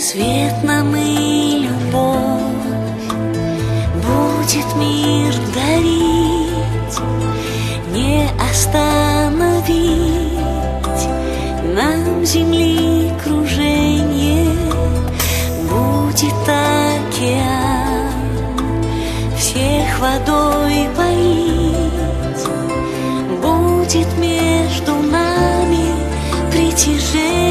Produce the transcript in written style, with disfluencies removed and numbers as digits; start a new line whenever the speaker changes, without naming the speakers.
Свет нам и любовь будет мир дарить, не остановить нам земли круженье. Будет океан всех водой поить, будет между нами притяжение.